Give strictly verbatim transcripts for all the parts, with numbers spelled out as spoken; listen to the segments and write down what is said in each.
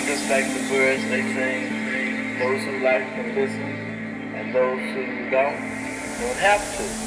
I'm just like the birds they sing. Those who like can listen, and those who don't, don't have to.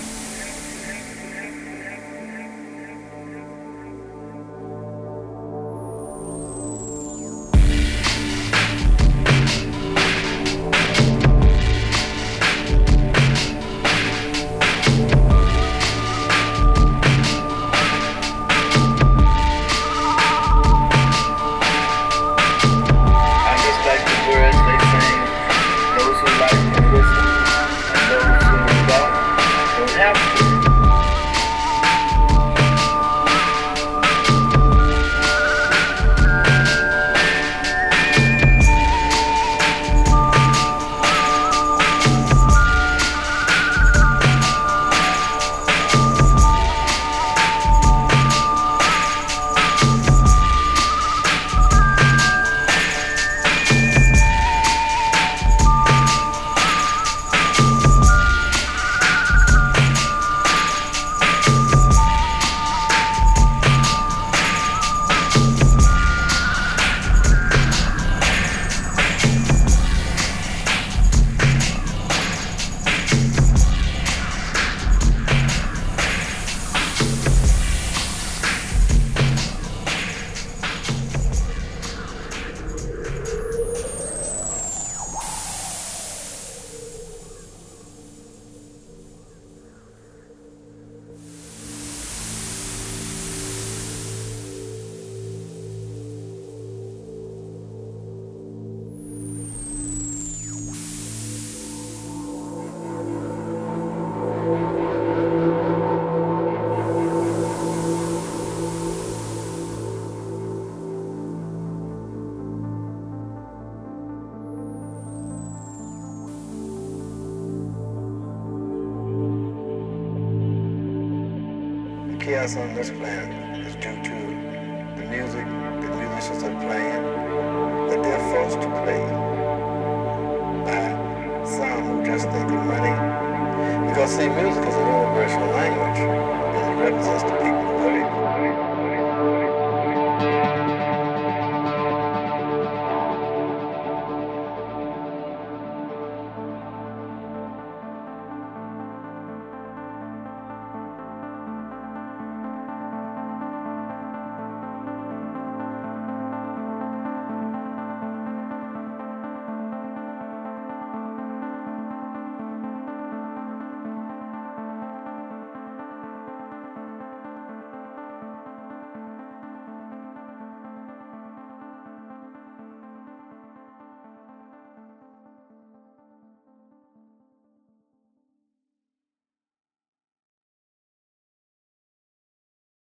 Chaos on this planet is due to the music that musicians are playing, that they're forced to play by some who just think of money. Because see, music is a universal language, and it represents the people of the earth.